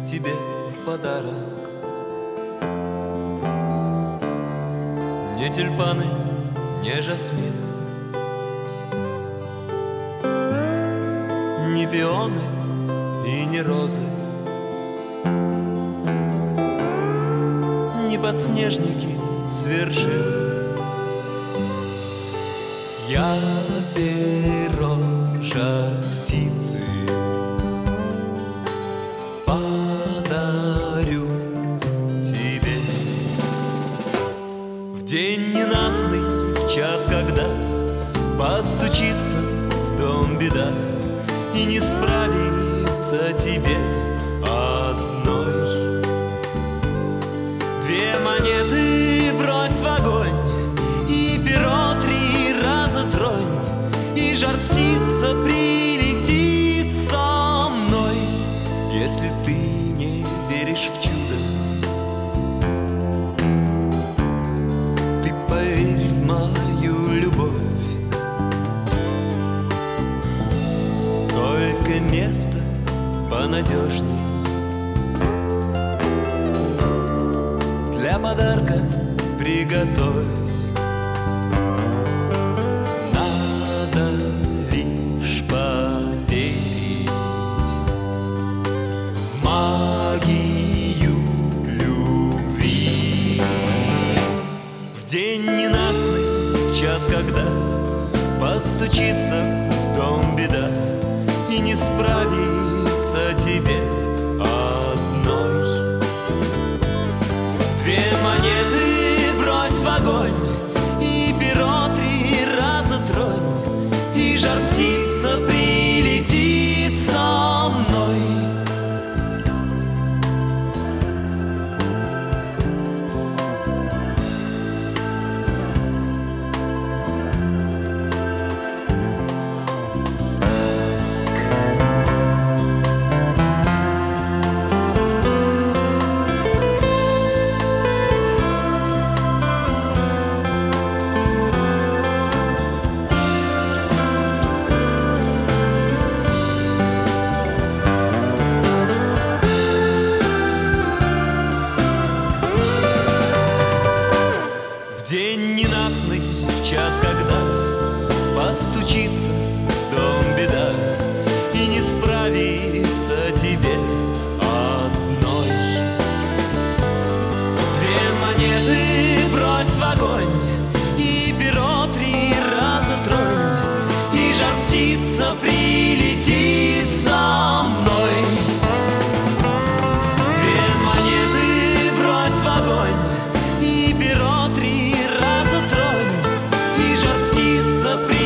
тебе в подарок. Не тюльпаны, не жасмин, не пионы и не розы, не подснежники с вершин. Я перо жар птицы подарю тебе в день ненастный, в час, когда постучится в дом беда и не справится тебе одной. Две монеты брось в огонь и перо 3 раза тронь, и жар птица прилетит со мной. Если ты не веришь в чудо, ты поверь в мою любовь. Только место понадежней для подарка приготовь. Надо лишь поверить в магию любви. В день ненастный, в час, когда постучится в дом беда и не справится тебе одной. Две монеты брось в огонь и перо 3 раза тронь, и жар птица прилетит со мной. День ненастный, в час, когда постучится в дом беда и не справится тебе одной. Две монеты брось в огонь и перо 3 раза тронь, и жар птица прилетит за мной. Две монеты брось в огонь и перо 3 раза тронь, и жар птица